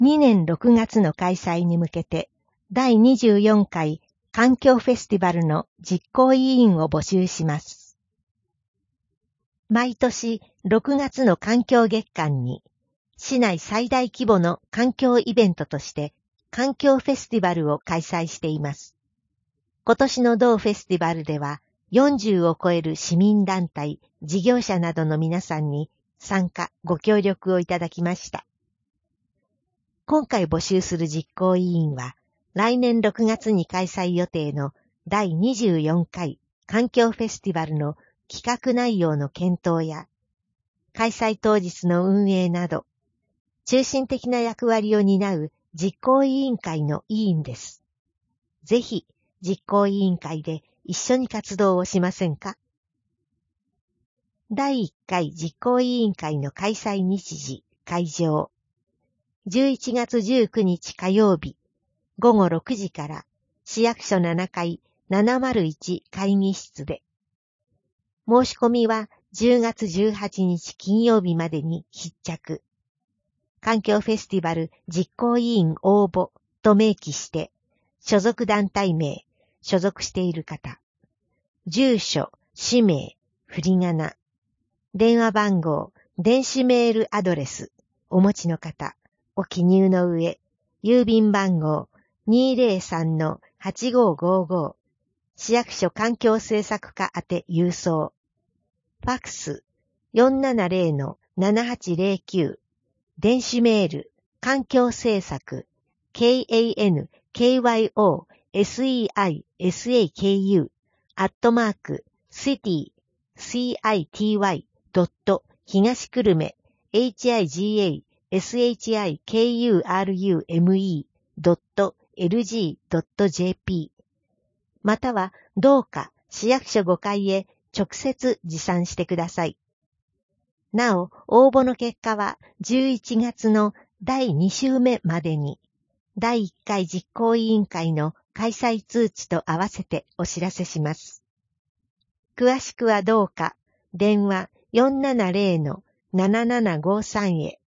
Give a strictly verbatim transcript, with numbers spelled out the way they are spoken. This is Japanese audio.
にねんろくがつの開催に向けてだいにじゅうよんかい環境フェスティバルの実行委員を募集します。毎年ろくがつの環境月間に市内最大規模の環境イベントとして環境フェスティバルを開催しています。今年の同フェスティバルではよんじゅうを超える市民団体、事業者などの皆さんに参加、ご協力をいただきました。今回募集する実行委員は、来年ろくがつに開催予定のだいにじゅうよんかい環境フェスティバルの企画内容の検討や、開催当日の運営など、中心的な役割を担う実行委員会の委員です。ぜひ、実行委員会で一緒に活動をしませんか？だいいっかい実行委員会の開催日時、会場。じゅういちがつじゅうくにち火曜日、ごごろくじから市役所ななかいななまるいち会議室で。申し込みはじゅうがつじゅうはちにち金曜日までに必着。環境フェスティバル実行委員応募と明記して、所属団体名、所属している方、住所、氏名、振り仮名、電話番号、電子メールアドレス、お持ちの方、を記入の上、郵便番号 にーぜろさんのはちごーごーごー、市役所環境政策課宛て郵送、ファクス よんななぜろのななはちぜろきゅう、電子メール、環境政策、ケーエーエヌケーワイオーエスイーアイエスエーケーユー、アットマーク、シティ、シーアイティーワイ、ドット、東久留米、エイチアイジーエー、エスエイチアイケーユーアールユーエムイー ドット エルジー ドット ジェーピー またはどうか市役所ごかいへ直接持参してください。なお、応募の結果はじゅういちがつのだいに週目までにだいいっかい実行委員会の開催通知と合わせてお知らせします。詳しくはどうか電話 よんななぜろのななななごさん へ